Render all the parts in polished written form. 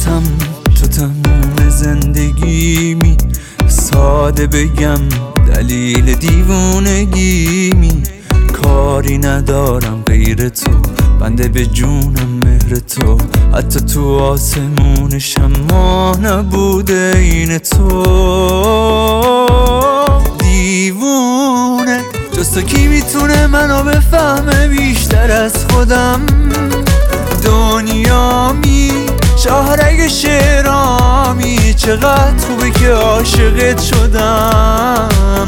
عشقتم تو تموم زندگیمی، ساده بگم دلیل دیوونگیمی. کاری ندارم غیر تو، بنده به جونم مهر تو، حتی تو آسمونشم ماه نبوده این تو. دیوونه جز تو کی میتونه منو بفهمه بیشتر از خودم؟ دنیامی شاهرگ شعرامی، چقدر خوبه که عاشقت شدم.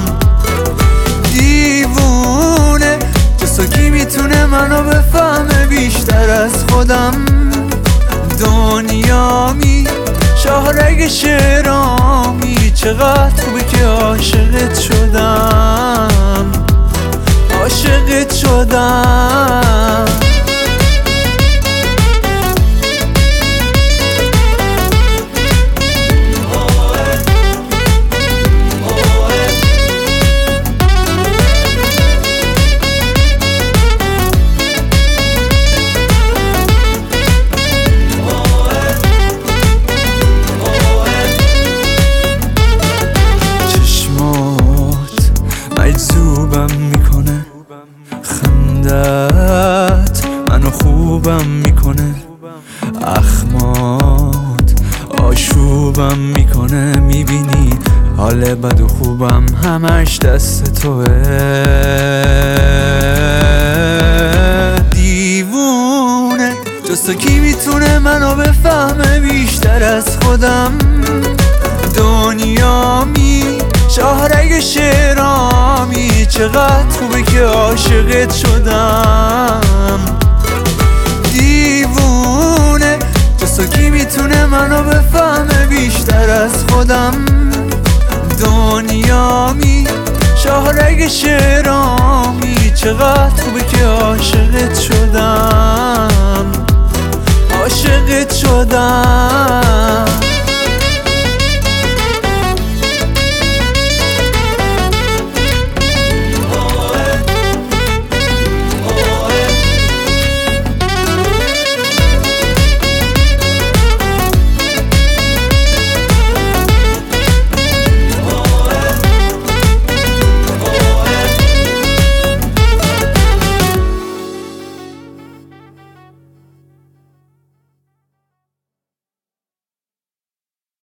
دیوونه جز تو کی میتونه منو بفهمه بیشتر از خودم؟ دنیامی شاهرگ شعرامی، چقدر خوبه که عاشقت شدم، عاشقت شدم. مجذوبم میکنه، خندت منو خوبم میکنه، اخمات آشوبم میکنه. میبینی حال بد و خوبم همش دست توه. دیوونه جز تو کی میتونه منو بفهمه بیشتر از خودم؟ دنیامی شاهرگ شعرامی، چقدر خوبه که عاشقت شدم. دیوونه جز تو کی میتونه منو بفهمه بیشتر از خودم؟ دنیامی شاهرگ شعرامی، چقدر خوبه که عاشقت شدم.